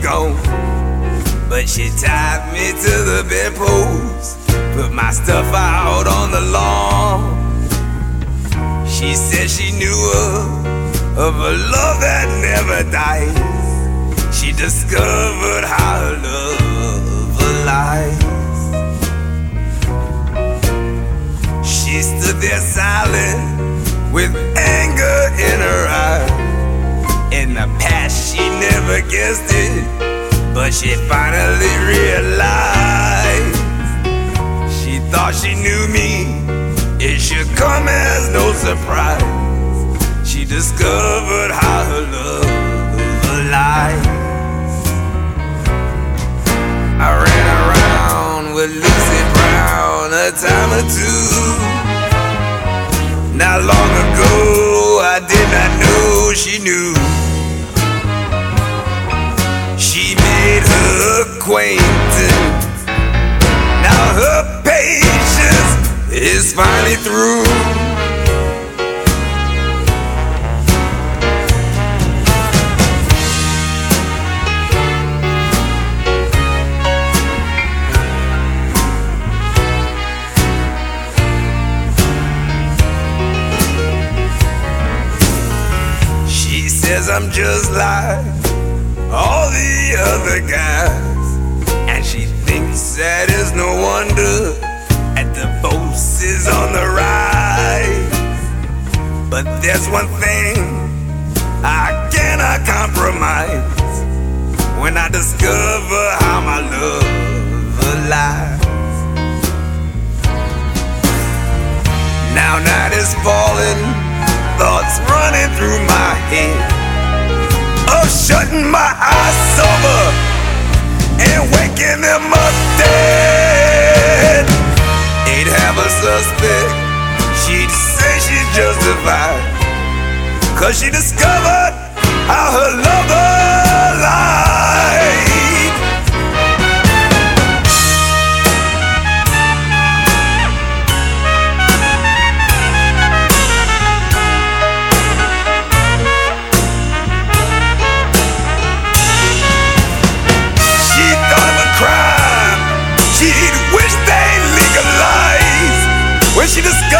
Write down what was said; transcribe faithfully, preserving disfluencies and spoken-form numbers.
gone, but she tied me to the bedpost, put my stuff out on the lawn. She said she knew of, of a love that never dies. She discovered how her love lies. She stood there silent with anger in her eyes. In the past she never guessed it, but she finally realized. She thought she knew me, it should come as no surprise. She discovered how her love lies. I ran around with Lucy Brown a time or two. Not long ago I did not know she knew. She made her acquaintance. Now her patience is finally through. She says I'm just like all the other guys, and she thinks that is no wonder at the boast is on the rise. But there's one thing I cannot compromise, when I discover how my love lies. Now night is falling, thoughts running through my head, of shutting my eyes sober and waking them up dead. Ain't have a suspect, she'd say she's justified, 'cause she discovered how her lover lied. She'd wish they legalized when she discovered